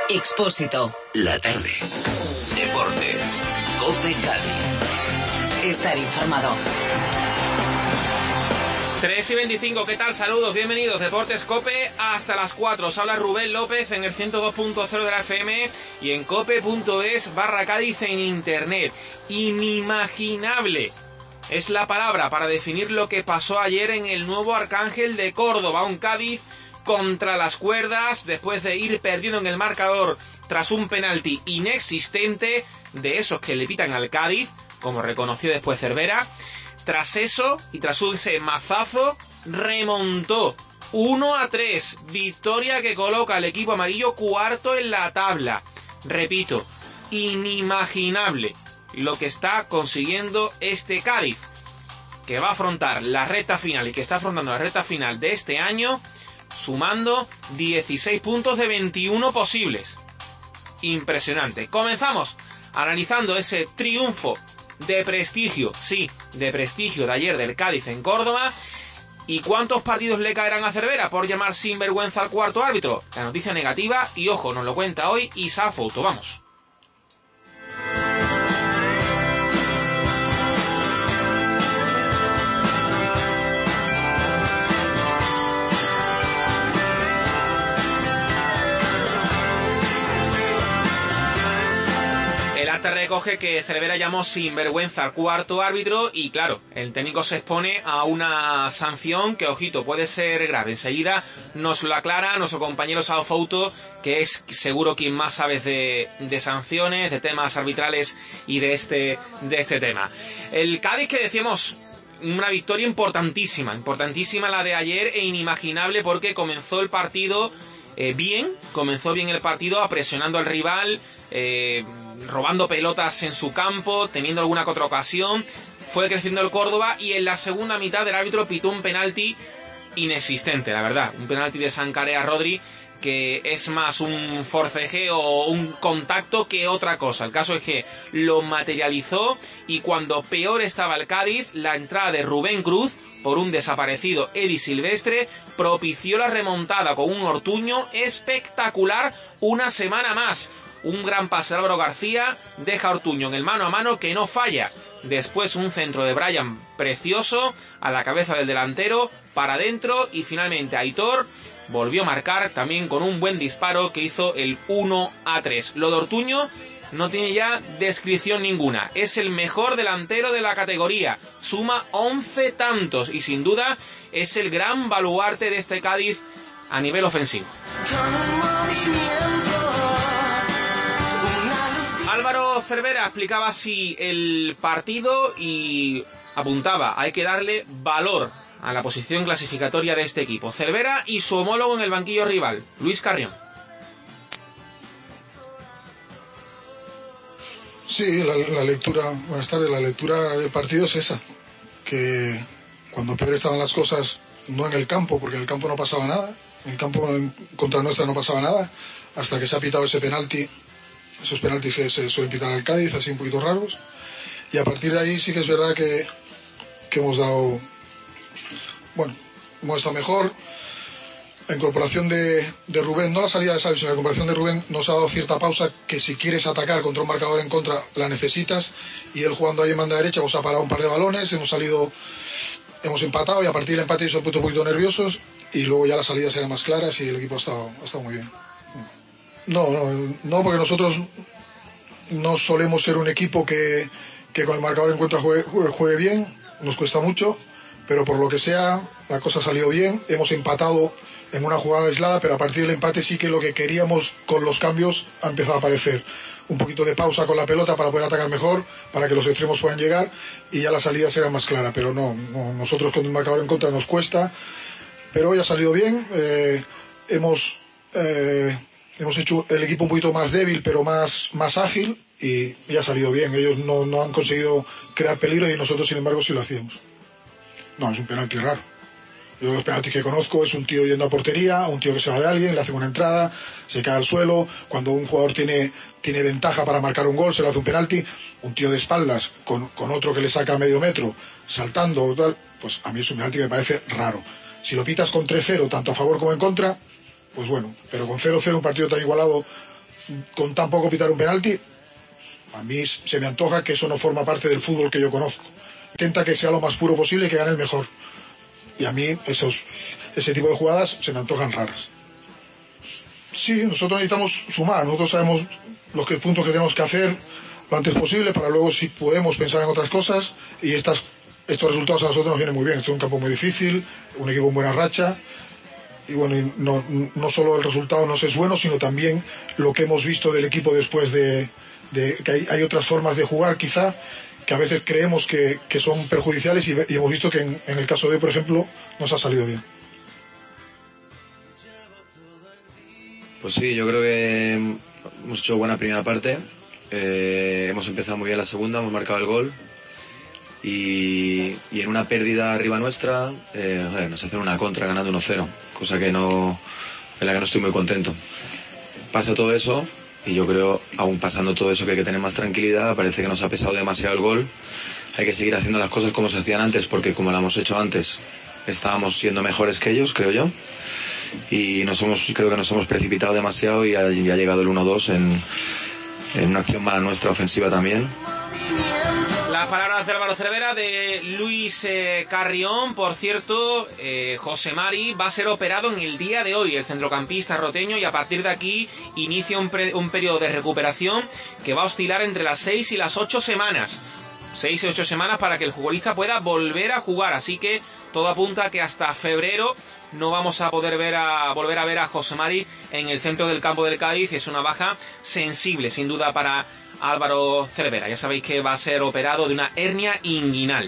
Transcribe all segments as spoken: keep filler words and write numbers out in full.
Expósito. La tarde. Deportes. COPE Cádiz. Estar informado. tres y veinticinco, ¿qué tal? Saludos, bienvenidos. Deportes COPE hasta las cuatro. Os habla Rubén López en el ciento dos punto cero de la F M y en cope.es barra Cádiz en internet. Inimaginable es la palabra para definir lo que pasó ayer en el nuevo Arcángel de Córdoba. Un Cádiz contra las cuerdas después de ir perdiendo en el marcador tras un penalti inexistente, de esos que le pitan al Cádiz, como reconoció después Cervera. Tras eso, y tras ese mazazo, remontó uno a tres. Victoria que coloca al equipo amarillo cuarto en la tabla. Repito, inimaginable lo que está consiguiendo este Cádiz, que va a afrontar la recta final y que está afrontando la recta final de este año, sumando dieciséis puntos de veintiuno posibles. Impresionante. Comenzamos analizando ese triunfo de prestigio, sí, de prestigio de ayer del Cádiz en Córdoba. ¿Y cuántos partidos le caerán a Cervera por llamar sinvergüenza al cuarto árbitro? La noticia negativa, y ojo, nos lo cuenta hoy Isa Fouto. Vamos. Te recoge que Cervera llamó sinvergüenza al cuarto árbitro y claro, el técnico se expone a una sanción que, ojito, puede ser grave. Enseguida nos lo aclara nuestro compañero Sao Fouto, que es seguro quien más sabe de, de sanciones, de temas arbitrales y de este, de este tema. El Cádiz, que decíamos, una victoria importantísima, importantísima la de ayer e inimaginable porque comenzó el partido Eh, bien, comenzó bien el partido, presionando al rival, eh, robando pelotas en su campo, teniendo alguna que otra ocasión. Fue creciendo el Córdoba y en la segunda mitad el árbitro pitó un penalti inexistente, la verdad. Un penalti de Sancarea Rodri que es más un forcejeo o un contacto que otra cosa. El caso es que lo materializó y cuando peor estaba el Cádiz, la entrada de Rubén Cruz por un desaparecido Edi Silvestre propició la remontada con un Ortuño espectacular una semana más. Un gran pase de Álvaro García deja a Ortuño en el mano a mano que no falla. Después un centro de Brian precioso a la cabeza del delantero para adentro y finalmente Aitor volvió a marcar también con un buen disparo que hizo el uno a tres. Lo de Ortuño no tiene ya descripción ninguna. Es el mejor delantero de la categoría. Suma once tantos y sin duda es el gran baluarte de este Cádiz a nivel ofensivo. Álvaro Cervera explicaba así el partido y apuntaba, hay que darle valor a la posición clasificatoria de este equipo. Cervera y su homólogo en el banquillo rival, Luis Carrión. Sí, la, la lectura, buenas tardes, la lectura del partido es esa, que cuando peor estaban las cosas, no en el campo, porque en el campo no pasaba nada, en el campo en contra nuestra no pasaba nada, hasta que se ha pitado ese penalti, esos penaltis que se suelen pitar al Cádiz, así un poquito raros, y a partir de ahí sí que es verdad que, que hemos dado, bueno, hemos estado mejor. La incorporación de, de Rubén, no la salida de Xavi, sino la incorporación de Rubén nos ha dado cierta pausa, que si quieres atacar contra un marcador en contra la necesitas, y él jugando ahí en banda derecha hemos parado un par de balones, hemos salido, hemos empatado y a partir del empate se han puesto un poquito nerviosos y luego ya las salidas eran más claras y el equipo ha estado, ha estado muy bien. No, no, no, porque nosotros no solemos ser un equipo que, que con el marcador en contra juegue, juegue, juegue bien, nos cuesta mucho, pero por lo que sea la cosa ha salido bien, hemos empatado en una jugada aislada, pero a partir del empate sí que lo que queríamos con los cambios ha empezado a aparecer. Un poquito de pausa con la pelota para poder atacar mejor, para que los extremos puedan llegar y ya la salida será más clara, pero no, no nosotros con el marcador en contra nos cuesta, pero hoy ha salido bien, eh, hemos, eh, hemos hecho el equipo un poquito más débil, pero más, más ágil y, y ha salido bien. Ellos no, no han conseguido crear peligro y nosotros sin embargo sí lo hacíamos. No, es un penalti raro. Yo los penaltis que conozco es un tío yendo a portería, un tío que se va de alguien, le hace una entrada, se cae al suelo, cuando un jugador tiene, tiene ventaja para marcar un gol, se le hace un penalti, un tío de espaldas con, con otro que le saca medio metro, saltando, tal, pues a mí es un penalti que me parece raro. Si lo pitas con tres cero, tanto a favor como en contra, pues bueno, pero con cero cero un partido tan igualado, con tan poco pitar un penalti, a mí se me antoja que eso no forma parte del fútbol que yo conozco. Intenta que sea lo más puro posible y que gane el mejor. Y a mí esos, ese tipo de jugadas se me antojan raras. Sí, nosotros necesitamos sumar, nosotros sabemos los que, puntos que tenemos que hacer lo antes posible para luego, si podemos, pensar en otras cosas, y estas, estos resultados a nosotros nos vienen muy bien. Esto es un campo muy difícil, un equipo en buena racha, y bueno, y no, no solo el resultado nos es bueno, sino también lo que hemos visto del equipo después de, de que hay, hay otras formas de jugar quizá que a veces creemos que, que son perjudiciales, y, y hemos visto que en, en el caso de hoy, por ejemplo, nos ha salido bien. Pues sí, yo creo que hemos hecho buena primera parte, eh, hemos empezado muy bien la segunda, hemos marcado el gol y, y en una pérdida arriba nuestra eh, joder, nos hacen una contra ganando uno cero, cosa que no, en la que no estoy muy contento. Pasa todo eso y yo creo, aún pasando todo eso, que hay que tener más tranquilidad. Parece que nos ha pesado demasiado el gol, hay que seguir haciendo las cosas como se hacían antes, porque como lo hemos hecho antes estábamos siendo mejores que ellos, creo yo. Y nos hemos, creo que nos hemos precipitado demasiado y ha, y ha llegado el uno dos en, en una acción mala nuestra ofensiva también. Las palabras de Álvaro Cervera, de Luis eh, Carrión. Por cierto, eh, José Mari va a ser operado en el día de hoy, el centrocampista roteño, y a partir de aquí inicia un, pre, un periodo de recuperación que va a oscilar entre las seis y las ocho semanas. Seis y ocho semanas para que el futbolista pueda volver a jugar, así que todo apunta a que hasta febrero no vamos a poder ver a volver a ver a José Mari en el centro del campo del Cádiz. Es una baja sensible, sin duda, para Álvaro Cervera. Ya sabéis que va a ser operado de una hernia inguinal.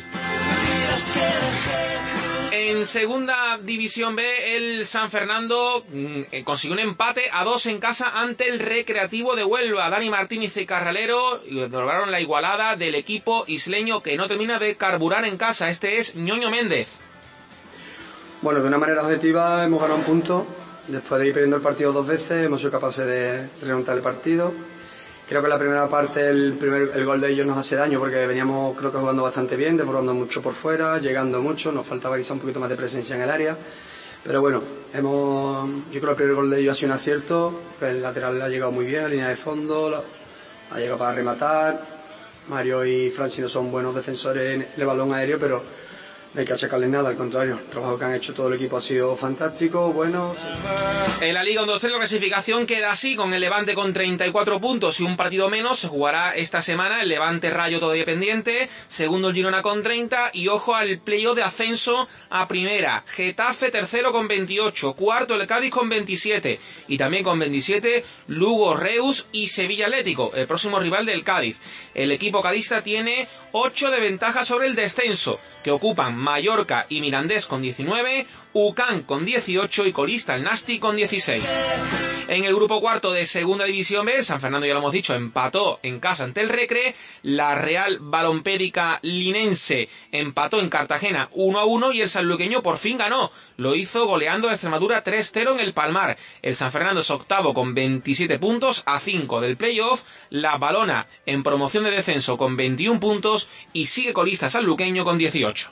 En segunda división B, el San Fernando mm, consiguió un empate a dos en casa ante el Recreativo de Huelva. Dani Martínez y Carralero lograron la igualada del equipo isleño, que no termina de carburar en casa. Este es Ñoño Méndez. Bueno, de una manera objetiva hemos ganado un punto. Después de ir perdiendo el partido dos veces, hemos sido capaces de remontar el partido. Creo que en la primera parte el, primer, el gol de ellos nos hace daño, porque veníamos, creo que jugando bastante bien, desbordando mucho por fuera, llegando mucho, nos faltaba quizá un poquito más de presencia en el área. Pero bueno, hemos, yo creo que el primer gol de ellos ha sido un acierto, el lateral ha llegado muy bien, a línea de fondo, ha llegado para rematar. Mario y Francino son buenos defensores en el balón aéreo, pero no hay que achacarles nada, al contrario, el trabajo que han hecho todo el equipo ha sido fantástico, bueno. Sí. En la Liga Andorra la clasificación queda así, con el Levante con treinta y cuatro puntos y un partido menos. Se jugará esta semana el Levante Rayo todavía pendiente, segundo el Girona con treinta, y ojo al playoff de ascenso a primera. Getafe tercero con veintiocho, cuarto el Cádiz con veintisiete, y también con veintisiete Lugo, Reus y Sevilla Atlético, el próximo rival del Cádiz. El equipo cadista tiene ocho de ventaja sobre el descenso, que ocupan Mallorca y Mirandés con diecinueve, U C A M con dieciocho y colista el Nasti con dieciséis. En el grupo cuarto de segunda división B, San Fernando, ya lo hemos dicho, empató en casa ante el Recre. La Real Balompédica Linense empató en Cartagena uno a uno y el sanluqueño por fin ganó. Lo hizo goleando a Extremadura tres cero en el Palmar. El San Fernando es octavo con veintisiete puntos, a cinco del playoff. La Balona en promoción de descenso con veintiún puntos y sigue colista sanluqueño con dieciocho.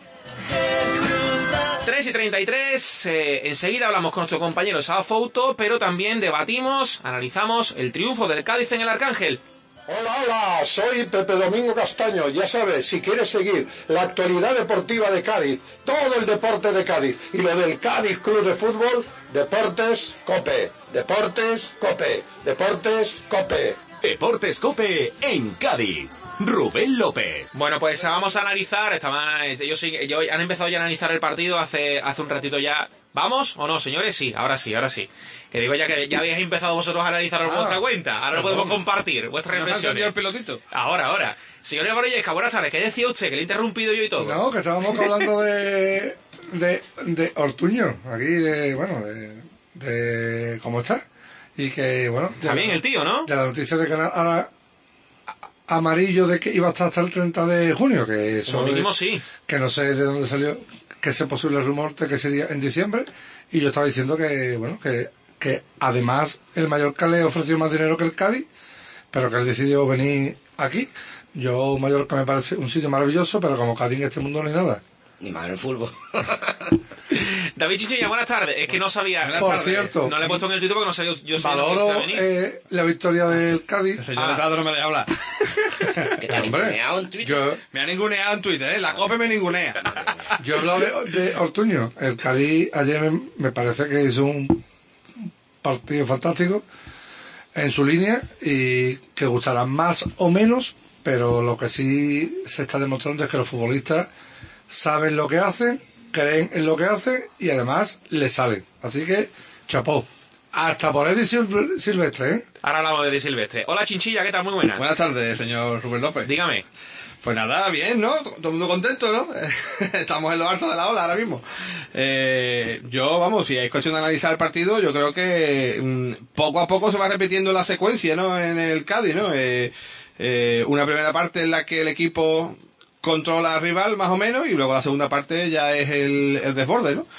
tres y treinta y tres, eh, enseguida hablamos con nuestro compañero Sao Fouto, pero también debatimos, analizamos el triunfo del Cádiz en el Arcángel. Hola, hola, soy Pepe Domingo Castaño. Ya sabes, si quieres seguir la actualidad deportiva de Cádiz, todo el deporte de Cádiz y lo del Cádiz Club de Fútbol, Deportes Cope, Deportes Cope, Deportes Cope. Deportes Cope en Cádiz. Rubén López. Bueno, pues vamos a analizar. Estaban, ellos, ellos han empezado ya a analizar el partido hace, hace un ratito ya. ¿Vamos o no, señores? Sí, ahora sí, ahora sí. Que digo ya que ya habéis empezado vosotros a analizarlo por ah, vuestra cuenta. Ahora lo podemos compartir, vuestras reflexiones. ¿No el pelotito? Ahora, ahora. Señores Borellesca, buenas tardes. ¿Qué decía usted? Que le he interrumpido yo y todo. No, que estábamos hablando de, de, de Ortuño. Aquí, de, bueno, de, de cómo está. Y que, bueno... Está bien el tío, ¿no? De la noticia de que ahora... amarillo de que iba a estar hasta el treinta de junio, que eso como mínimo sí, que no sé de dónde salió, que ese posible rumor de que sería en diciembre, y yo estaba diciendo que bueno que, que además el Mallorca le ofreció más dinero que el Cádiz, pero que él decidió venir aquí. Yo Mallorca me parece un sitio maravilloso, pero como Cádiz en este mundo no hay nada. ni más en el fútbol. David Chinchilla, buenas tardes. Es que no sabía. Por tardes. Cierto. No le he puesto en el título porque no sabía. Yo valoro eh, la victoria del Cádiz. El señor ah. no me deja hablar. ¿Qué te ha ninguneado en Twitter? Yo, me ha ninguneado en Twitter, ¿eh? La COPE me ningunea. Yo he hablado de, de Ortuño. El Cádiz ayer me, me parece que hizo un partido fantástico en su línea y que gustará más o menos, pero lo que sí se está demostrando es que los futbolistas saben lo que hacen, creen en lo que hacen y además les salen. Así que, chapó. Hasta por Eddie Silvestre, ¿eh? Ahora hablamos de Eddie Silvestre. Hola Chinchilla, ¿qué tal? Muy buenas. Buenas tardes, señor Rubén López. Dígame. Pues nada, bien, ¿no? Todo el mundo contento, ¿no? Estamos en lo alto de la ola ahora mismo. Eh, yo, vamos, si es cuestión de analizar el partido, yo creo que mmm, poco a poco se va repitiendo la secuencia, ¿no? En el Cádiz, ¿no? Eh, eh, una primera parte en la que el equipo controla al rival, más o menos, y luego la segunda parte ya es el, el desborde, ¿no?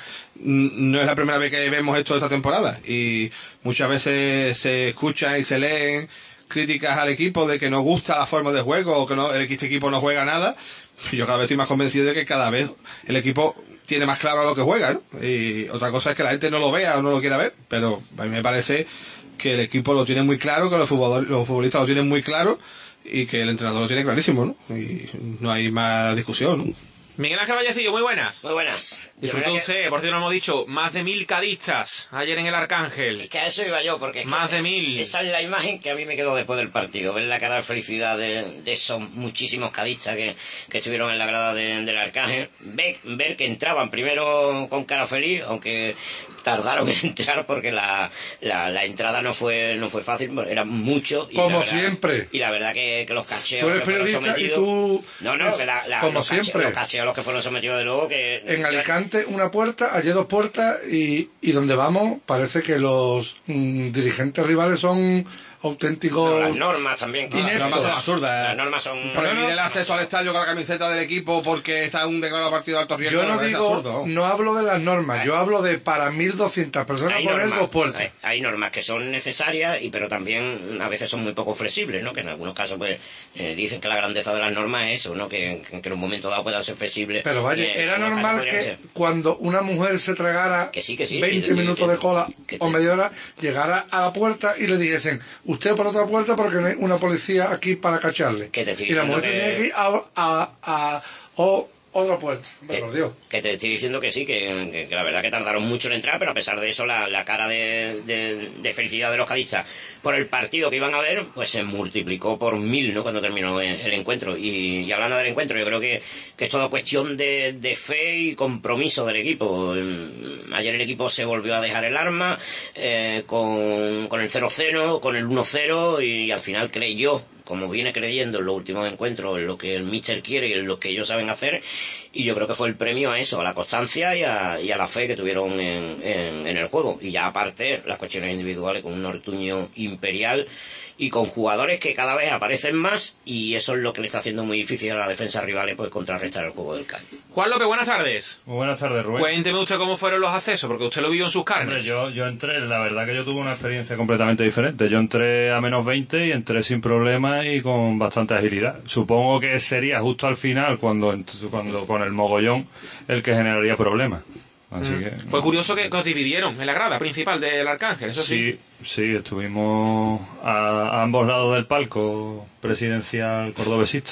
No es la primera vez que vemos esto esta temporada y muchas veces se escuchan y se leen críticas al equipo de que no gusta la forma de juego o que no, este equipo no juega nada. Yo cada vez estoy más convencido de que cada vez el equipo tiene más claro a lo que juega, ¿no? Y otra cosa es que la gente no lo vea o no lo quiera ver, pero a mí me parece que el equipo lo tiene muy claro, que los futbolistas, los futbolistas lo tienen muy claro y que el entrenador lo tiene clarísimo, ¿no? Y no hay más discusión, ¿no? Miguel Ángel Vallecillo, muy buenas. Muy buenas. Disfrutó usted, que... por cierto, lo hemos dicho, más de mil cadistas ayer en el Arcángel. Es que a eso iba yo, porque es más que de mil. Esa es la imagen que a mí me quedó después del partido, ver la cara de felicidad de, de esos muchísimos cadistas que, que estuvieron en la grada de, del Arcángel. Ver, ver que entraban primero con cara feliz, aunque tardaron en entrar porque la, la, la entrada no fue no fue fácil, era mucho. Y como verdad, siempre. Y la verdad que, que los cacheos tú eres que fueron periodista sometidos... Y tú... No, no, que la, la, como los siempre. Cacheos, los cacheos los que fueron sometidos de luego que... En yo... Alicante una puerta, allí dos puertas y, y donde vamos parece que los mm, dirigentes rivales son auténticos... No, las normas también. No, las normas son absurdas. Las normas son... Prohibir el acceso al estadio con la camiseta del equipo porque está un declarado partido de alto riesgo. Yo no digo, absurdo. No hablo de las normas, hay, yo hablo de para mil doscientas personas poner normas, dos puertas. Hay, hay normas que son necesarias, y pero también a veces son muy poco flexibles, ¿no? Que en algunos casos pues eh, dicen que la grandeza de las normas es eso, ¿no? Que, que, que en un momento dado puedan ser flexibles. Pero vaya, eh, era normal que ser. Cuando una mujer se tragara que sí, que sí, veinte sí, minutos sí, de cola que o media hora, llegara a la puerta y le dijesen, usted por otra puerta porque no hay una policía aquí para cacharle. Y la mujer se que... tiene que ir a, a, a, a o, otra puerta. Que, por Dios. Que te estoy diciendo que sí, que, que, que la verdad que tardaron mucho en entrar, pero a pesar de eso la, la cara de, de, de felicidad de los cadistas por el partido que iban a ver, pues se multiplicó por mil, ¿no? Cuando terminó el, el encuentro. Y, y hablando del encuentro, yo creo que, que es todo cuestión de, de fe y compromiso del equipo. Ayer el equipo se volvió a dejar el arma eh, con, con el cero cero, con el uno cero y, y al final creyó, como viene creyendo en los últimos encuentros, en lo que el míster quiere y en lo que ellos saben hacer, y yo creo que fue el premio a eso, a la constancia y a, y a la fe que tuvieron en, en, en el juego. Y ya aparte, las cuestiones individuales con un Ortuño imperial y con jugadores que cada vez aparecen más, y eso es lo que le está haciendo muy difícil a la defensa rivales pues contrarrestar el juego del Cádiz. Juan López, buenas tardes. Muy buenas tardes, Rubén. Cuénteme usted cómo fueron los accesos, porque usted lo vio en sus carnes. Hombre, yo, yo entré, la verdad que yo tuve una experiencia completamente diferente. Yo entré a menos veinte y entré sin problemas y con bastante agilidad. Supongo que sería justo al final, cuando, cuando con el mogollón, el que generaría problemas. Así mm. que, Fue curioso que, que os dividieron en la grada principal del Arcángel, eso sí. Sí, sí, estuvimos a, a ambos lados del palco presidencial cordobesista.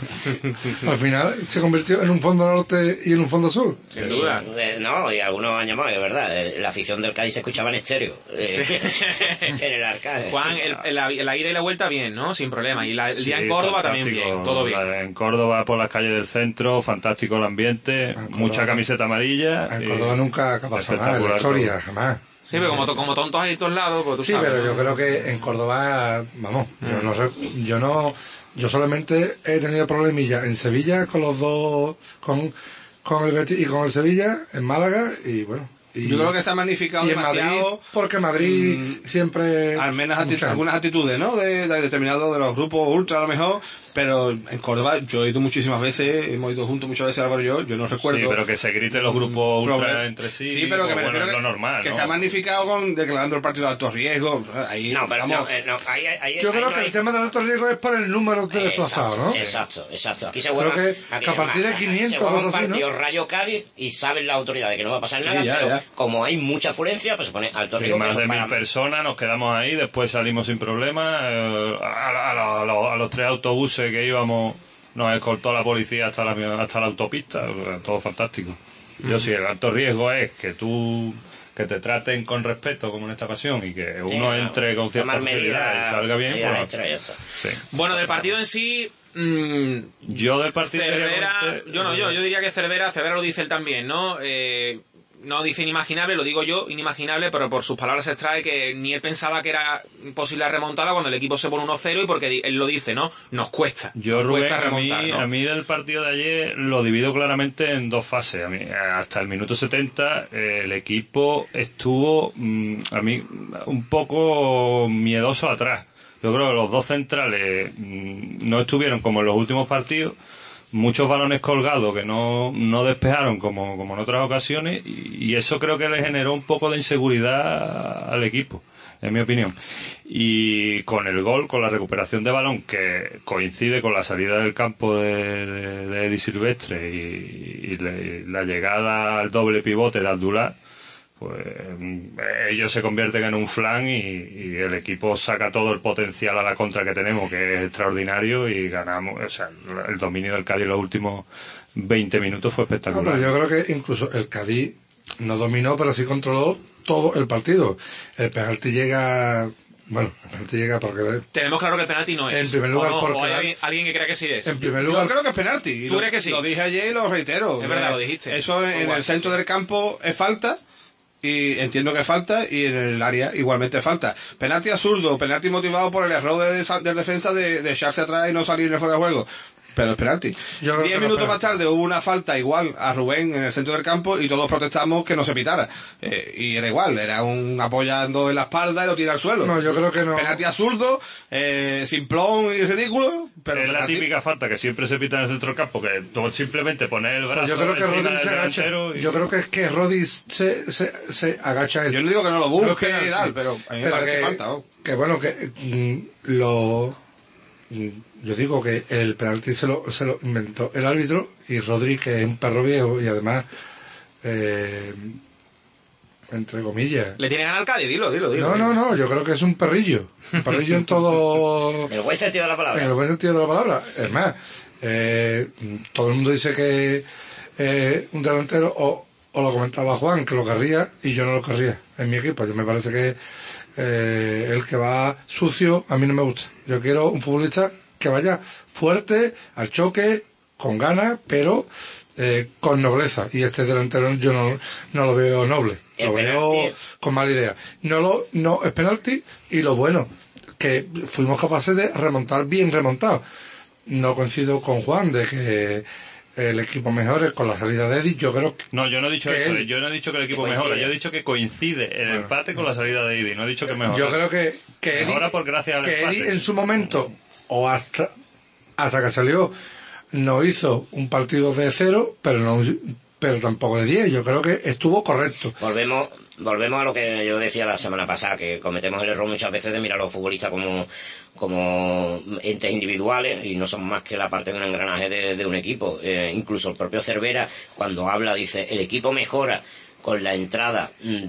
Al final se convirtió en un fondo norte y en un fondo sur. Sin duda. Eh, no, y algunos años más, es verdad. Eh, la afición del Cádiz se escuchaba en estéreo. Eh, sí. En el Arcángel. Juan, el, el, la, la ida y la vuelta bien, ¿no? Sin problema. Y la, el sí, día en Córdoba fantástico. También bien, todo bien. La, en Córdoba, por las calles del centro, fantástico el ambiente, mucha camiseta amarilla. En Córdoba nunca ha pasado nada en la historia, jamás. Sí, pero como, como tontos ahí todos lados, pues tú sí, sabes, pero ¿no? yo creo que en Córdoba, vamos, mm. yo no yo no yo solamente he tenido problemillas en Sevilla con los dos, con, con el Betis y con el Sevilla, en Málaga, y bueno. Y, yo creo que se ha magnificado y demasiado. En Madrid, porque Madrid mmm, siempre. Al menos ati algunas actitudes, ¿no? De, de determinados de los grupos ultra, a lo mejor. pero en Córdoba yo he ido muchísimas veces, hemos ido juntos muchas veces Álvaro y yo, yo no recuerdo. Sí, pero que se griten los grupos ultra entre sí. Sí, pero que me bueno, refiero es lo que, normal, que ¿no? se ha magnificado con declarando el partido de alto riesgo. Ahí, no, pero vamos, no, eh, no, ahí, ahí, Yo ahí creo no que hay... el tema del alto riesgo es por el número de desplazados, ¿no? Exacto, exacto. Aquí se Creo juega, que, aquí que a partir de quinientos se juega un cosas así, partido ¿no? Rayo Cádiz y saben las autoridades que no va a pasar Sí, nada, ya, pero ya. como hay mucha afluencia, pues se pone alto Sí, riesgo. más eso de mil para- personas, nos quedamos ahí, después salimos sin problema. eh, a, a- a los- a los- a los tres autobuses que íbamos nos escoltó la policía hasta la, hasta la autopista, o sea, todo fantástico. Yo sí, el alto riesgo es que tú que te traten con respeto, como en esta ocasión, y que uno Sí, entre con cierta tomar facilidad medidas- y salga bien. medidas Pues, extra y ya está. sí. Bueno, del partido en sí... mmm, Yo del partido... Cervera, quería comentar- yo no, yo, yo diría que Cervera, Cervera lo dice él también, ¿no? Eh, no dice inimaginable, lo digo yo, inimaginable, pero por sus palabras se extrae que ni él pensaba que era posible la remontada cuando el equipo se pone uno cero y porque él lo dice, ¿no? Nos cuesta. Yo, nos Rubén, cuesta a mí, remontar, ¿no? a mí del partido de ayer lo divido claramente en dos fases. A mí, hasta el minuto setenta eh, el equipo estuvo, mm, a mí, un poco miedoso atrás. Yo creo que los dos centrales mm, no estuvieron como en los últimos partidos. Muchos balones colgados que no, no despejaron como, como en otras ocasiones y, y eso creo que le generó un poco de inseguridad al equipo, en mi opinión. Y con el gol, con la recuperación de balón que coincide con la salida del campo de, de, de Eddie Silvestre y, y, le- y la llegada al doble pivote de Abdullah, pues ellos se convierten en un flan y, y el equipo saca todo el potencial a la contra que tenemos, que es extraordinario, y ganamos. O sea, el dominio del Cádiz en los últimos veinte minutos fue No, espectacular. pero yo creo que incluso el Cádiz no dominó, pero sí controló todo el partido. El penalti llega... Bueno, el penalti llega porque... Tenemos claro que el penalti no es. En primer lugar, o no, porque o hay la- alguien, alguien que crea que sí es. En primer Yo lugar... creo que es penalti. y ¿Tú lo, crees que sí? Lo dije ayer y lo reitero. Es verdad, Eh, lo dijiste. Eso en, en Igual, el centro sí. del campo es falta. Y entiendo que es falta, y en el área igualmente es falta. Penalti absurdo, penalti motivado por el error de- del defensa de, de echarse atrás y no salir en el fuera de juego. Pero es penalti. Yo creo Diez que no minutos es más tarde hubo una falta igual a Rubén en el centro del campo y todos protestamos que no se pitara. Eh, y era igual, era un apoyando en la espalda y lo tira al suelo. No, yo creo que no. Penalti absurdo, eh, simplón y ridículo. Pero es la penalti. típica falta que siempre se pita en el centro del campo, que tú simplemente pones el brazo Yo creo que encima Rodri del se agacha. delantero y- Yo creo que es que Rodri se, se, se agacha él. Yo no digo que no lo No es busque penalti. y tal, pero a mí me Pero parece que, falta. ¿no? que bueno, que mm, lo... mm, Yo digo que el penalti se lo, se lo inventó el árbitro y Rodri, que es un perro viejo y además, eh, entre comillas... ¿Le tiene ganas al Cádiz? Dilo, dilo, dilo. No, no, no, yo creo que es un perrillo. Un perrillo en todo... En el buen sentido de la palabra. En el buen sentido de la palabra. Es más, eh, todo el mundo dice que eh, un delantero, o, o lo comentaba Juan, que lo querría, y yo no lo querría en mi equipo. Yo me parece que eh, el que va sucio a mí no me gusta. Yo quiero un futbolista que vaya fuerte, al choque, con ganas, pero eh, con nobleza. Y este delantero yo no, no lo veo noble. El Lo veo penalti- con mala idea. No lo, no es penalti, y lo bueno, que fuimos capaces de remontar bien remontado. No coincido con Juan de que el equipo mejore con la salida de Eddie. Yo creo que No, yo no he dicho que eso, él- yo no he dicho que el equipo que coincide. mejora, yo he dicho que coincide el empate con la salida de Eddie, no he dicho que mejora. yo creo que, que Eddie, Mejora por gracias al que empate. Eddie en su momento, o hasta, hasta que salió, no hizo un partido de cero, pero no pero tampoco de diez. Yo creo que estuvo correcto. Volvemos, volvemos a lo que yo decía la semana pasada, que cometemos el error muchas veces de mirar a los futbolistas como, como entes individuales y no son más que la parte de un engranaje de, de un equipo. Eh, incluso el propio Cervera, cuando habla, dice, el equipo mejora con la entrada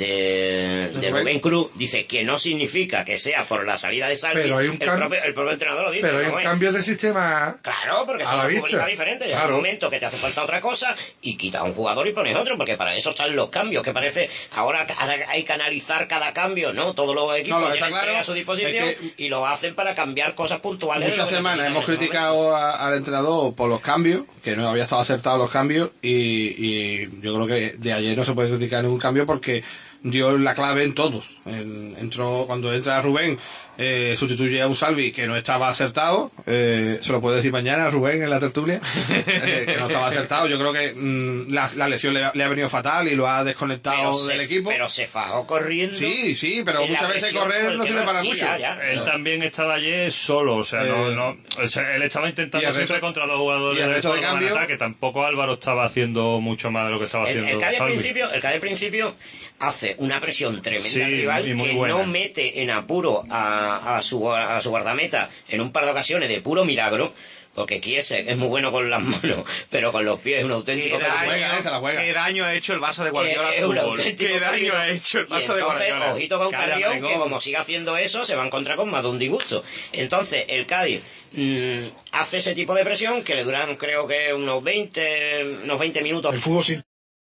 de, de Rubén Cruz, dice que no significa que sea por la salida de Salvi. Pero hay un el, cam- propio, el propio entrenador lo dice. Pero hay ¿no un es? cambio de sistema. Claro, porque a son la dos vista. futbolistas diferentes. Llega Claro. un momento que te hace falta otra cosa y quitas a un jugador y pones otro, porque para eso están los cambios, que parece ahora hay que analizar cada cambio, ¿no? Todos los equipos No, lo que tienen está claro tres a su disposición es que y lo hacen para cambiar cosas puntuales. Muchas lo que semanas necesitan hemos en ese criticado a- al entrenador por los cambios, que no había estado acertado los cambios, y, y yo creo que de ayer no se puede criticar ningún cambio porque dio la clave en todos. El- entró cuando entra Rubén, eh, sustituye a un Salvi que no estaba acertado. Eh, se lo puedo decir mañana a Rubén en la tertulia, eh, que no estaba acertado. Yo creo que mm, la, la lesión le, ha- le ha venido fatal y lo ha desconectado Pero del se, equipo. pero se fajó corriendo. Sí, sí, pero en la muchas veces presión correr por el no que sirve no- para sí, mucho. ya, ya. Él también estaba ayer solo, o sea, no, Eh, no, o sea, él estaba y intentando el siempre resto- contra los y jugadores el del resto de Córdoba en cambio- ataque. Tampoco Álvaro estaba haciendo mucho más de lo que estaba El, haciendo el Cádiz al Salvi. principio, el Cádiz al principio hace una presión tremenda Sí, al rival y muy que buena. no mete en apuro a, a, su, a su guardameta en un par de ocasiones de puro milagro, porque Kiese es muy bueno con las manos, pero con los pies es un auténtico Qué la daño, juega, esa la juega. qué daño ha hecho el Barça de Guardiola Eh, al es un fútbol. auténtico Qué daño peligro. ha hecho el Y Barça de entonces, Guardiola. ojito con Calla, Carrión, Regón. que como siga haciendo eso, se va a encontrar con más de un disgusto. Entonces, el Cádiz mm, hace ese tipo de presión que le duran, creo que unos veinte, unos veinte minutos El fútbol sin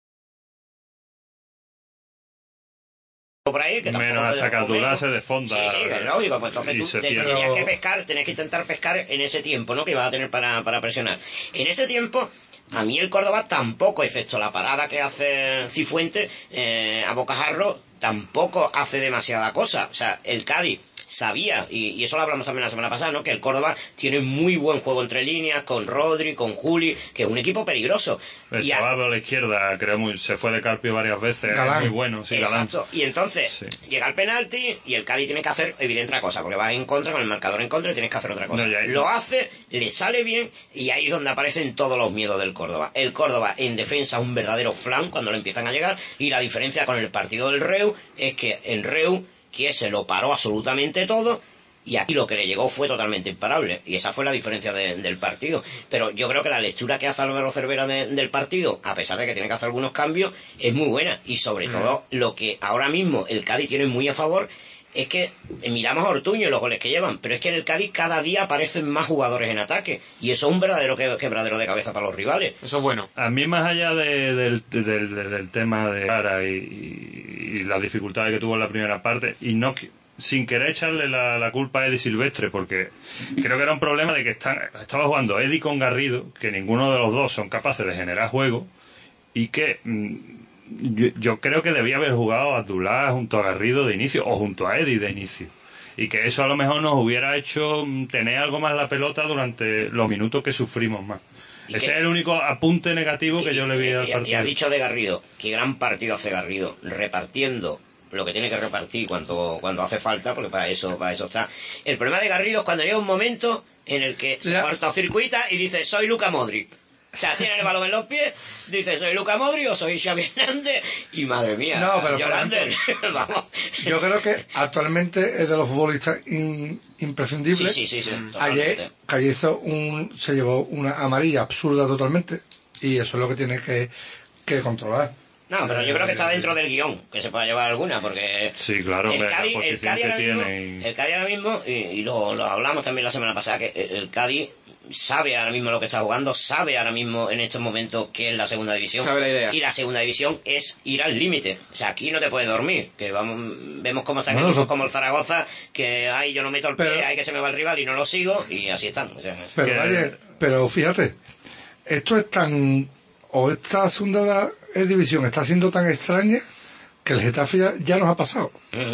por ahí. Que tampoco Menos puede hasta que Abdullah comer. se desfonda. Sí, sí, es lógico, pues entonces y tú se te- pierde. tenías que pescar, tenías que intentar pescar en ese tiempo, ¿no? Que ibas a tener para, para presionar. En ese tiempo, a mí el Córdoba tampoco, excepto la parada que hace Cifuentes eh, a Bocajarro, tampoco hace demasiada cosa. O sea, el Cádiz sabía, y, y eso lo hablamos también la semana pasada, ¿no? Que el Córdoba tiene muy buen juego entre líneas, con Rodri, con Juli, que es un equipo peligroso. El Y a- chaval a la izquierda, creo, muy, se fue de Carpio varias veces, Galán. es muy bueno, sí, Galán. Exacto. Y entonces Sí. llega el penalti y el Cádiz tiene que hacer evidente otra cosa, porque vas en contra con el marcador en contra y tienes que hacer otra cosa. No, ya- Lo hace, le sale bien y ahí es donde aparecen todos los miedos del Córdoba. El Córdoba en defensa un verdadero flan cuando le empiezan a llegar, y la diferencia con el partido del Reu es que en Reu que se lo paró absolutamente todo. Y aquí lo que le llegó fue totalmente imparable. Y esa fue la diferencia de- del partido. Pero yo creo que la lectura que hace Álvaro Cervera de- del partido, a pesar de que tiene que hacer algunos cambios, es muy buena. Y sobre todo, lo que ahora mismo el Cádiz tiene muy a favor es que miramos a Ortuño y los goles que llevan. Pero es que en el Cádiz cada día aparecen más jugadores en ataque. Y eso es un verdadero que- quebradero de cabeza para los rivales. Eso es bueno. A mí, más allá de- del, del, del- del tema de Cara y, y, y las dificultades que tuvo en la primera parte, y no qui- sin querer echarle la, la culpa a Eddie Silvestre, porque creo que era un problema de que están, estaba jugando Eddie con Garrido, que ninguno de los dos son capaces de generar juego, y que mm, yo, yo creo que debía haber jugado a Abdullah junto a Garrido de inicio, o junto a Eddie de inicio. Y que eso a lo mejor nos hubiera hecho mm, tener algo más la pelota durante los minutos que sufrimos más. ¿Y Ese qué? es el único apunte negativo que yo le vi al Y- y- partido. Y ha dicho de Garrido, qué gran partido hace Garrido, repartiendo lo que tiene que repartir cuando, cuando hace falta, porque para eso, para eso está. El problema de Garrido es cuando llega un momento en el que se Ya. cortocircuita y dice, soy Luka Modric. O sea, tiene el balón en los pies, dice, soy Luka Modric o soy Xavi Hernández, y madre mía, No, pero, por Yolander, vamos. Yo creo que actualmente es de los futbolistas in- imprescindibles. Sí, sí, sí, sí, Ayer, totalmente. que ayer hizo un, se llevó una amarilla absurda totalmente, y eso es lo que tiene que, que controlar. No, pero yo creo que está dentro del guión, que se pueda llevar alguna, porque Sí, claro, el hombre, la Cádiz, el posición Cádiz que ahora mismo, tiene y- el Cádiz ahora mismo, y, y lo, lo hablamos también la semana pasada, que el, el Cádiz sabe ahora mismo lo que está jugando, sabe ahora mismo en estos momentos que es la segunda división. Sabe la idea. Y la segunda división es ir al límite. O sea, aquí no te puedes dormir, que vamos, vemos cómo están Bueno, equipos eso- como el Zaragoza, que ay, yo no meto el pie, Pero- hay que se me va el rival y no lo sigo, y así están. O sea, Pero, Que- oye, pero fíjate, esto es tan, o esta segunda división está siendo tan extraña que el Getafe ya, ya nos ha pasado.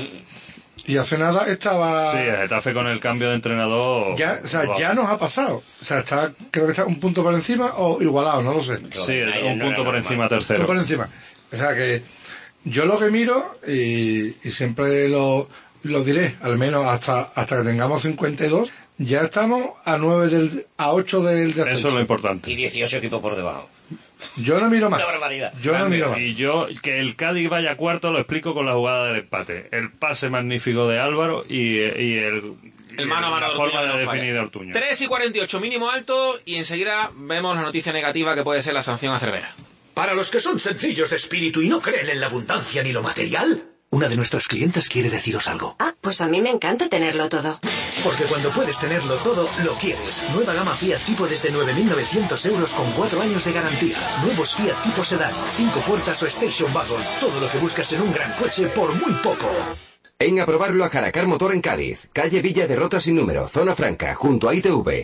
Y hace nada estaba... Sí, el Getafe con el cambio de entrenador. Ya, o sea, Wow. ya nos ha pasado. O sea, está, creo que está un punto por encima o igualado, no lo sé. Sí, Ahí un no era punto por normal. encima, Un tercero. por encima. O sea que yo lo que miro, y, y siempre lo, lo diré, al menos hasta, hasta que tengamos cincuenta y dos, ya estamos a nueve del, a ocho del descenso. Eso es lo importante. y dieciocho equipos por debajo. Yo no miro más. Una barbaridad. Yo no Grande. miro más. Y yo, que el Cádiz vaya cuarto, lo explico con la jugada del empate. El pase magnífico de Álvaro y, y el, El mano a mano la de forma Ortuño de no falla. definir de Ortuño. tres y cuarenta y ocho mínimo alto y enseguida vemos la noticia negativa que puede ser la sanción a Cervera. Para los que son sencillos de espíritu y no creen en la abundancia ni lo material, una de nuestras clientes quiere deciros algo. Ah, pues a mí me encanta tenerlo todo. Porque cuando puedes tenerlo todo, lo quieres. Nueva gama Fiat Tipo desde nueve mil novecientos euros con cuatro años de garantía. Nuevos Fiat Tipo Sedán, cinco puertas o Station Wagon. Todo lo que buscas en un gran coche por muy poco. Ven a probarlo a Caracar Motor en Cádiz, calle Villa de Rota sin número, zona franca, junto a I T V.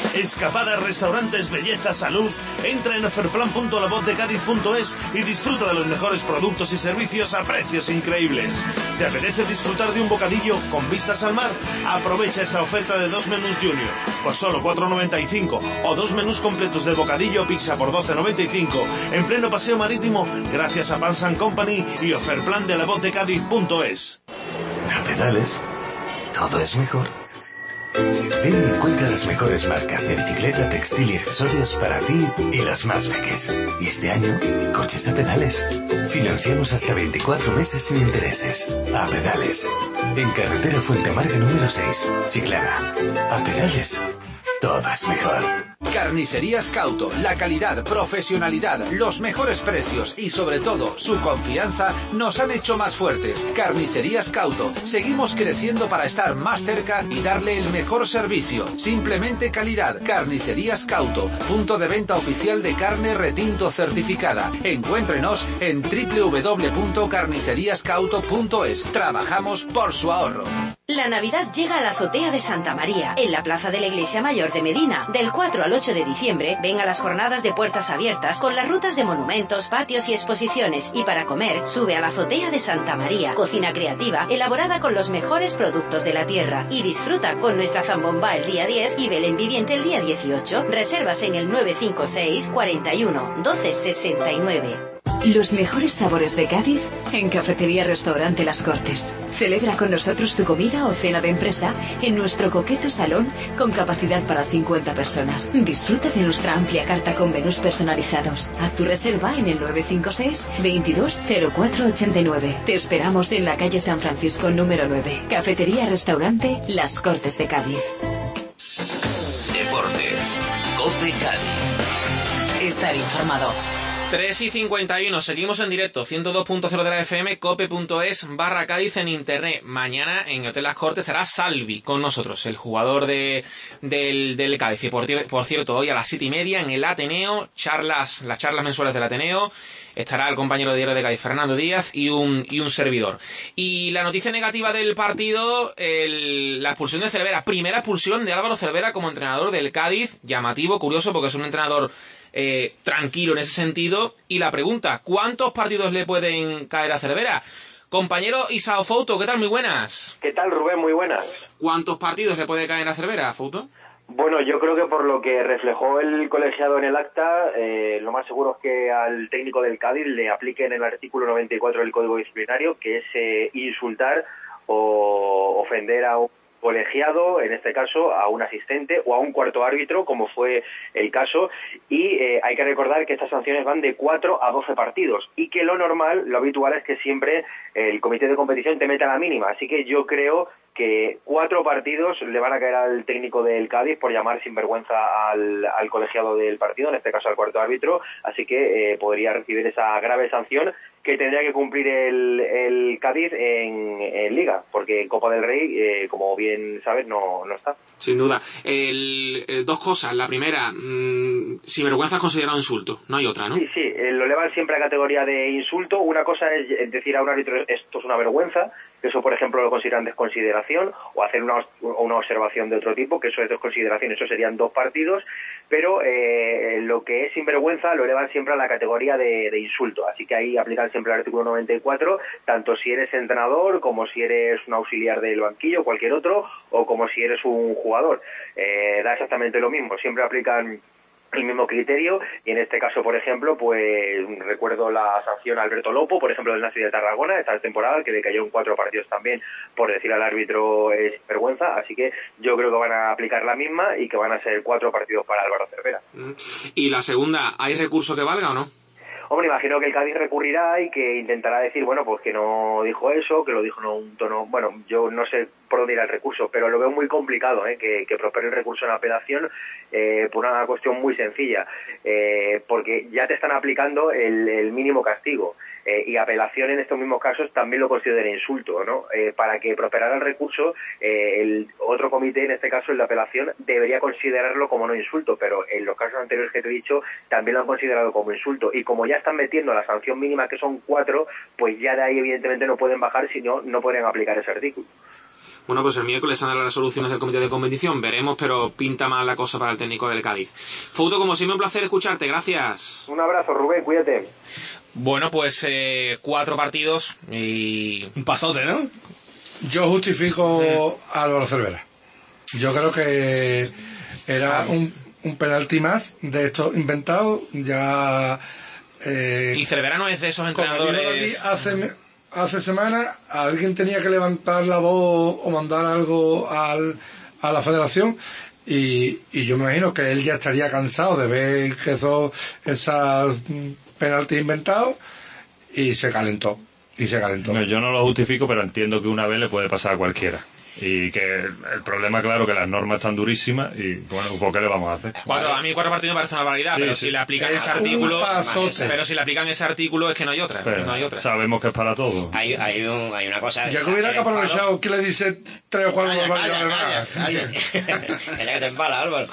Escapadas, restaurantes, belleza, salud. Entra en oferplan punto la voz de cádiz punto es y disfruta de los mejores productos y servicios a precios increíbles. ¿Te apetece disfrutar de un bocadillo con vistas al mar? Aprovecha esta oferta de dos menús junior por solo cuatro noventa y cinco o dos menús completos de bocadillo o pizza por doce noventa y cinco en pleno paseo marítimo gracias a Pans and Company y Oferplan de la voz de cádiz punto es. A Pedales, todo es mejor. Ven y encuentra las mejores marcas de bicicleta, textil y accesorios para ti y los más peques. Y este año, coches a pedales. Financiamos hasta veinticuatro meses sin intereses. A Pedales. En carretera Fuentemarga número seis, Chiclana. A Pedales, todo es mejor. Carnicerías Cauto, la calidad, profesionalidad, los mejores precios y sobre todo su confianza nos han hecho más fuertes. Carnicerías Cauto, seguimos creciendo para estar más cerca y darle el mejor servicio. Simplemente calidad. Carnicerías Cauto, punto de venta oficial de carne retinto certificada. Encuéntrenos en doble u doble u doble u punto carnicerías cauto punto es. Trabajamos por su ahorro. La Navidad llega a la azotea de Santa María, en la plaza de la Iglesia Mayor de Medina. Del cuatro al ocho de diciembre, ven a las jornadas de puertas abiertas con las rutas de monumentos, patios y exposiciones. Y para comer, sube a la azotea de Santa María. Cocina creativa, elaborada con los mejores productos de la tierra. Y disfruta con nuestra zambomba el día diez y Belén Viviente el día dieciocho. Reservas en el nueve cinco seis, cuarenta y uno, doce sesenta y nueve. Los mejores sabores de Cádiz en Cafetería Restaurante Las Cortes. Celebra con nosotros tu comida o cena de empresa en nuestro coqueto salón con capacidad para cincuenta personas. Disfruta de nuestra amplia carta con menús personalizados. Haz tu reserva en el nueve cinco seis, veintidós cero cuatro ochenta y nueve. Te esperamos en la calle San Francisco número nueve. Cafetería Restaurante Las Cortes de Cádiz. Deportes. COPE Cádiz. Estar informado. tres y cincuenta y uno, seguimos en directo, ciento dos punto cero de la F M, cope punto es barra Cádiz en internet. Mañana en Hotel Las Cortes estará Salvi con nosotros, el jugador de del, del Cádiz. Y por, por cierto, hoy a las siete y media en el Ateneo, charlas, las charlas mensuales del Ateneo, estará el compañero de diario de Cádiz, Fernando Díaz, y un, y un servidor. Y la noticia negativa del partido, el, la expulsión de Cervera, primera expulsión de Álvaro Cervera como entrenador del Cádiz, llamativo, curioso, porque es un entrenador Eh, tranquilo en ese sentido. Y la pregunta, ¿cuántos partidos le pueden caer a Cervera? Compañero Isao Fouto, ¿qué tal? Muy buenas. ¿Qué tal, Rubén? Muy buenas. ¿Cuántos partidos le puede caer a Cervera, Fouto? Bueno, yo creo que por lo que reflejó el colegiado en el acta, eh, lo más seguro es que al técnico del Cádiz le apliquen el artículo noventa y cuatro del Código Disciplinario, que es eh, insultar o ofender a un colegiado, en este caso a un asistente o a un cuarto árbitro, como fue el caso, y eh, hay que recordar que estas sanciones van de cuatro a doce partidos y que lo normal, lo habitual es que siempre el comité de competición te meta la mínima, así que yo creo que cuatro partidos le van a caer al técnico del Cádiz por llamar sinvergüenza al, al colegiado del partido, en este caso al cuarto árbitro, así que eh, podría recibir esa grave sanción que tendría que cumplir el, el Cádiz en, en Liga, porque en Copa del Rey, eh, como bien sabes, no, no está. Sin duda. El, el, dos cosas. La primera, mmm, sinvergüenza es considerado insulto, no hay otra, ¿no? Sí, sí, eh, lo elevan siempre a categoría de insulto. Una cosa es decir a un árbitro esto es una vergüenza, que eso, por ejemplo, lo consideran desconsideración, o hacer una, una observación de otro tipo, que eso es desconsideración, eso serían dos partidos, pero eh, lo que es sinvergüenza lo elevan siempre a la categoría de, de insulto, así que ahí aplican siempre el artículo noventa y cuatro, tanto si eres entrenador, como si eres un auxiliar del banquillo, cualquier otro, o como si eres un jugador. Eh, da exactamente lo mismo, siempre aplican el mismo criterio, y en este caso, por ejemplo, pues recuerdo la sanción a Alberto Lopo, por ejemplo, del Nasi de Tarragona, esta temporada, que le cayó en cuatro partidos también por decir al árbitro es vergüenza, así que yo creo que van a aplicar la misma y que van a ser cuatro partidos para Álvaro Cervera. Y la segunda, ¿hay recurso que valga o no? Hombre, imagino que el Cádiz recurrirá y que intentará decir, bueno, pues que no dijo eso, que lo dijo en un tono... Bueno, yo no sé por dónde irá el recurso, pero lo veo muy complicado, ¿eh? que, que prospere el recurso en apelación eh, por una cuestión muy sencilla, eh, porque ya te están aplicando el, el mínimo castigo. Eh, y apelación en estos mismos casos también lo considera insulto, ¿no? Eh, para que prosperara el recurso, eh, el otro comité, en este caso el de apelación, debería considerarlo como no insulto, pero en los casos anteriores que te he dicho también lo han considerado como insulto, y como ya están metiendo la sanción mínima, que son cuatro, pues ya de ahí evidentemente no pueden bajar, si no, no podrían aplicar ese artículo. Bueno, pues el miércoles salen las resoluciones del comité de competición, veremos, pero pinta mal la cosa para el técnico del Cádiz. Fouto, como siempre, un placer escucharte, gracias. Un abrazo, Rubén, cuídate. Bueno, pues eh, cuatro partidos y... un pasote, ¿no? Yo justifico mm. a Álvaro Cervera. Yo creo que era un, un penalti más de estos inventados, ya... Eh, y Cervera no es de esos entrenadores... Hace, hace semanas alguien tenía que levantar la voz o mandar algo al, a la federación y, y yo me imagino que él ya estaría cansado de ver que son esas penaltis inventados y se calentó. Y se calentó. No, yo no lo justifico, pero entiendo que una vez le puede pasar a cualquiera. Y que el problema, claro, que las normas están durísimas y, bueno, ¿por qué le vamos a hacer? Cuatro, a mí cuatro partidos me parece una barbaridad, sí, pero sí. si le aplican es ese artículo, pero si le aplican ese artículo es que no hay otra. Pero no hay otra. Sabemos que es para todo. Hay, hay, un, hay una cosa... Ya que hubiera que aprovechado, ¿qué le dice tres o cuatro barbaridades más? Calla que te empala, Álvaro.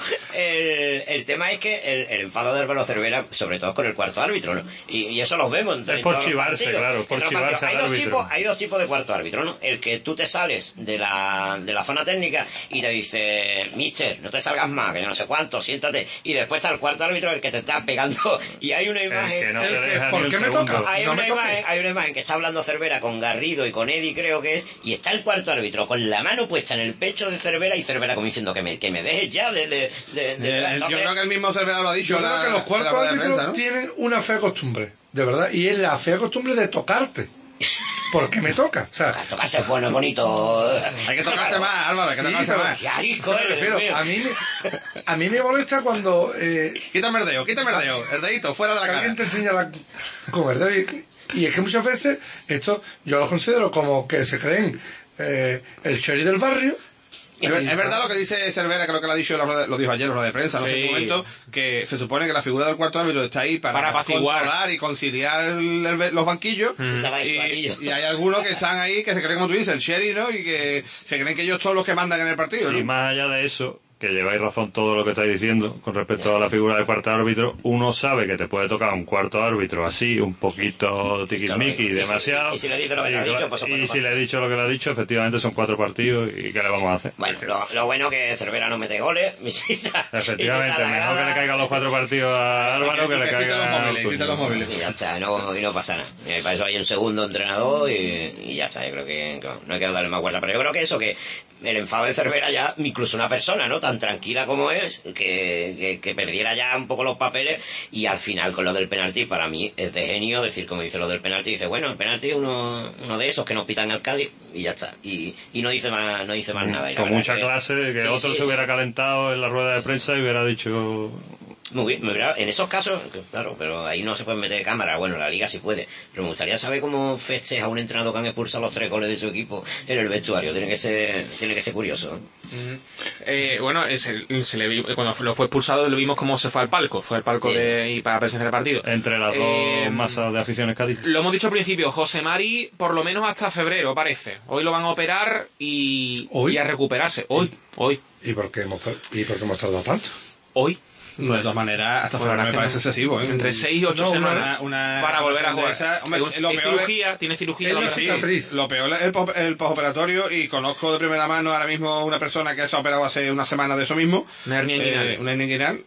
El, el tema es que el, el enfado de Álvaro Cervera, sobre todo con el cuarto árbitro, ¿no? Y, y eso los vemos. Es por chivarse, claro, por chivarse hay al dos árbitro. Tipos, hay dos tipos de cuarto árbitro, ¿no? El que tú te sales de la, de la zona técnica y te dice, mister, no te salgas más, que yo no sé cuánto, siéntate, y después está el cuarto árbitro el que te está pegando y hay una imagen que no el que, ¿por qué me toca? Hay, no una me imagen, hay una imagen que está hablando Cervera con Garrido y con Eddie, creo que es, y está el cuarto árbitro con la mano puesta en el pecho de Cervera y Cervera como diciendo que me, que me dejes ya de, de, de, de el, entonces, yo creo que el mismo Cervera lo ha dicho. Yo creo la, que los cuartos árbitros prensa, ¿no? tienen una fea costumbre, de verdad, y es la fea costumbre de tocarte. ¿Por qué me toca? O sea, tocarse es bueno, bonito. Hay que tocarse más, Álvaro, hay que sí, tocarse más. Qué arisco eres, refiero, a mí me, a mí me molesta cuando eh, quítame el dedo, quítame el dedo, el dedito fuera de la cara. Alguien te enseña la, con el dedo y, y es que muchas veces esto yo lo considero como que se creen eh, el sheriff del barrio. Es, es verdad lo que dice Cervera, creo que lo ha dicho, lo dijo ayer en la de prensa, no sé en qué momento, que se supone que la figura del cuarto árbitro está ahí para, para controlar y conciliar el, el, los banquillos. Mm. Y, y hay algunos que están ahí que se creen, como tú dices, el sheriff, ¿no? Y que se creen que ellos son los que mandan en el partido, sí, ¿no? Más allá de eso, que lleváis razón todo lo que estáis diciendo con respecto a la figura del cuarto árbitro, uno sabe que te puede tocar un cuarto árbitro así, un poquito tiquismiqui, demasiado. Y si le dice lo que le ha dicho, pues Y si le he dicho lo que le ha dicho, efectivamente son cuatro partidos y ¿qué le vamos a hacer? Bueno, lo, lo bueno que Cervera no mete goles, visita. Efectivamente, mejor que le caigan los cuatro partidos a Álvaro que, que le caigan los móviles, los móviles. Y ya está, no, y no pasa nada. Y para eso hay un segundo entrenador y, y ya está. Yo creo que, que no hay que darle más vuelta, pero yo creo que eso, que el enfado de Cervera ya, incluso una persona, ¿no? Tan tranquila como es, que, que, que perdiera ya un poco los papeles y al final con lo del penalti, para mí es de genio decir, como dice lo del penalti, dice, bueno, el penalti es uno, uno de esos que nos pitan al Cádiz y ya está. Y, y no dice más, no dice más nada. Y con mucha que, clase, que sí, otro sí, se sí. hubiera calentado en la rueda de prensa y hubiera dicho... Muy bien, en esos casos, claro, pero ahí no se pueden meter cámaras, bueno, la liga sí puede, pero me gustaría saber cómo festeja un entrenador que han expulsado los tres goles de su equipo en el vestuario, tiene que ser, tiene que ser curioso. Uh-huh. eh, bueno, se, se le vi, cuando lo fue expulsado lo vimos cómo se fue al palco, fue al palco sí. de, y para presenciar el partido. Entre las eh, dos masas de aficiones Cádiz. Lo hemos dicho al principio, José Mari por lo menos hasta febrero parece, hoy lo van a operar y, ¿Hoy? y a recuperarse, hoy, hoy. ¿Y por qué hemos, y por qué hemos tardado tanto? Hoy. No, de todas maneras, hasta febrero me parece no. excesivo, ¿eh? Entre seis y ocho no, semanas una, una, para volver a jugar. Esa, hombre, es, lo es peor cirugía, es, tiene cirugía. Es la sí, lo peor es el, el postoperatorio y conozco de primera mano ahora mismo una persona que se ha operado hace una semana de eso mismo. Una hernia inguinal. Eh, una hernia inguinal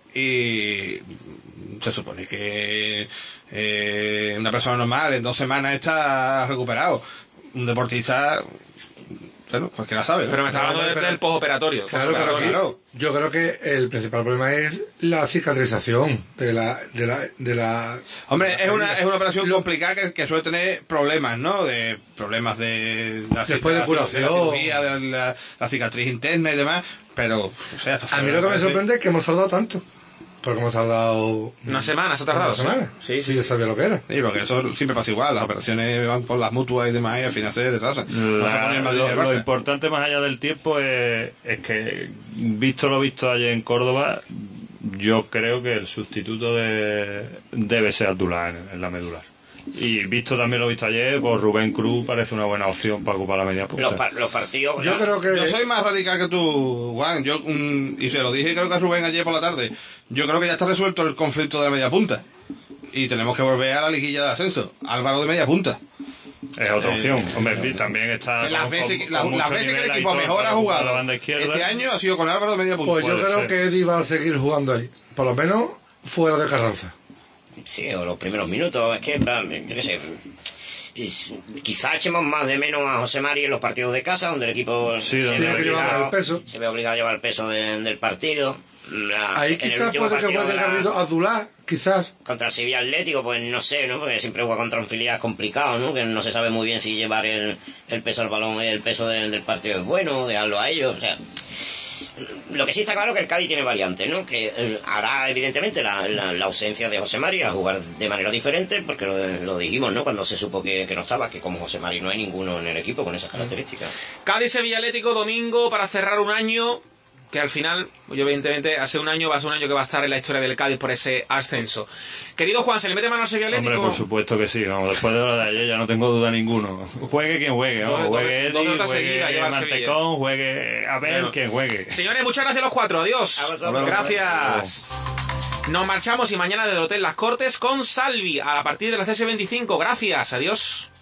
y se supone que eh, una persona normal en dos semanas está recuperado. Un deportista... Bueno, cualquiera sabe, ¿no? Pero me está hablando del, del postoperatorio. Claro, claro, claro. Yo creo que el principal problema es la cicatrización de la... De la, de la Hombre, de es la una, es una operación Lo... complicada que, que suele tener problemas, ¿no? De problemas de... La, Después de, de curación. De la cirugía, de la, la cicatriz interna y demás, pero... O sea, a mí lo que me sorprende es que hemos tardado tanto. Porque hemos tardado... Una semana, se ha tardado. Una semana. Sí, sí, yo sabía lo que era. Sí, porque eso siempre pasa igual. Las operaciones van por las mutuas y demás y al final se retrasan. No se lo, lo importante más allá del tiempo es, es que, visto lo visto ayer en Córdoba, yo creo que el sustituto de, debe ser Abdullah en, en la medular. Y visto también lo visto ayer, pues Rubén Cruz parece una buena opción para ocupar la media punta. Los, pa los partidos... Yo no. creo que... Yo soy más radical que tú, Juan. Yo, um, y se lo dije creo que a Rubén ayer por la tarde. Yo creo que ya está resuelto el conflicto de la media punta. Y tenemos que volver a la liguilla de ascenso. Álvaro de media punta. Es otra Eh, opción. eh, Hombre, eh, también está... Las con- veces, que- con la- mucho las veces que nivel el ahí equipo todo mejor para ha ocupar jugado la banda izquierda. este año ha sido con Álvaro de media punta. Pues yo creo que Eddie va a seguir jugando ahí. Por lo menos fuera de Carranza. Sí, o los primeros minutos. Es que, en plan, yo qué sé... es- quizá echemos más de menos a José Mari en los partidos de casa, donde el equipo Sí, se, donde ve tiene que llevar obligado, el peso. se ve obligado a llevar el peso de- del partido. La- Ahí en el quizás último puede que partido juegue de la- Garrido Abdullah, quizás. Contra el Sevilla Atlético, pues no sé, ¿no? Porque siempre juega contra un filial complicado, ¿no? Que no se sabe muy bien si llevar el, el peso al balón, el peso de- del partido es bueno, dejarlo a ellos, o sea... Lo que sí está claro es que el Cádiz tiene variantes, ¿no? Que eh, hará evidentemente la, la, la ausencia de José Mari a jugar de manera diferente, porque lo, lo dijimos, ¿no? Cuando se supo que, que no estaba, que como José Mari no hay ninguno en el equipo con esas características. Cádiz-Sevilla Atlético, domingo, para cerrar un año que al final, pues, evidentemente, hace un año va a ser un año que va a estar en la historia del Cádiz por ese ascenso. Querido Juan, ¿se le mete mano al Sevilla Atlético? Hombre, por supuesto que sí, vamos, después de lo de ayer ya no tengo duda ninguno. Juegue quien juegue, vamos, Dos- dos- juegue dos Eddie, derrotas seguidas juegue lleva el Sevilla. Mantecón, juegue Abel, Bueno. quien juegue. Señores, muchas gracias a los cuatro. Adiós. A vosotros. Gracias. Nos marchamos y mañana del Hotel Las Cortes con Salvi a partir de las C S veinticinco. Gracias. Adiós.